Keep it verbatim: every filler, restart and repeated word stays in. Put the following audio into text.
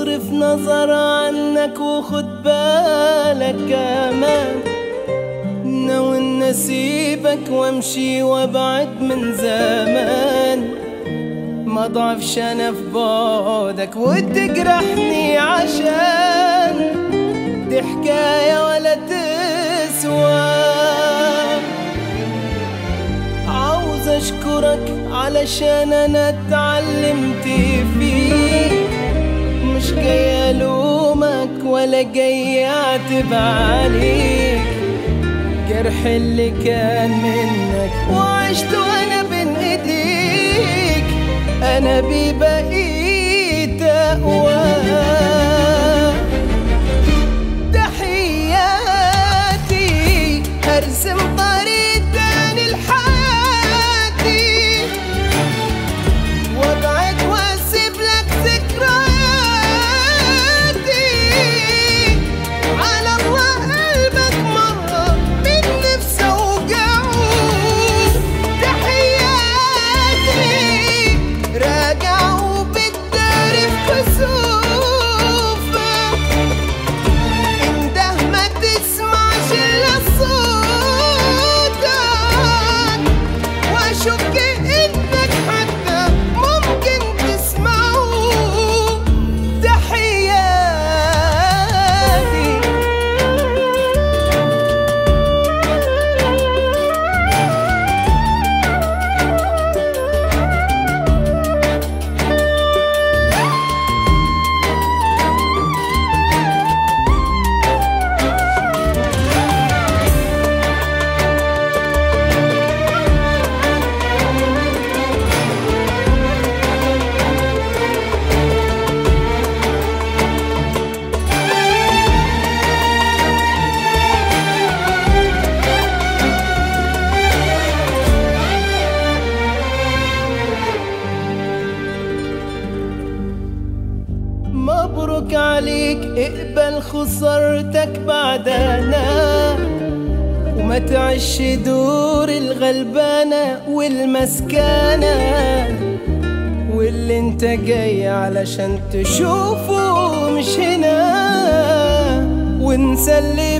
واصرف نظر عنك وخد بالك كمان. ناوي ان اسيبك وامشي وابعد من زمان، ما ضعفش انا في بعدك وتجرحني عشان دي حكاية ولا تسوى. عاوز اشكرك علشان انا اتعلمت فيك، مش جاي الومك ولا جاي اعتب عليك. جرح اللي كان منك وعشت وانا بين ايديك، انا ببقيت اقوى. تحياتي هرسم طريق تاني لحياتي، وابعد واسيب لك ذكرياتي. على الله قلبك مرة من نفسه وجعه. تحياتي راجع وبتداري في كسوفك، انده ما تسمعش الا صوتك، واشك انك حتى ممكن تسمعه. تحياتي مبروك عليك، اقبل خسارتك بعدنا، وما تعيش دور الغلبانة والمسكانة. واللي انت جاي علشان تشوفه مش هنا، وانسى اللي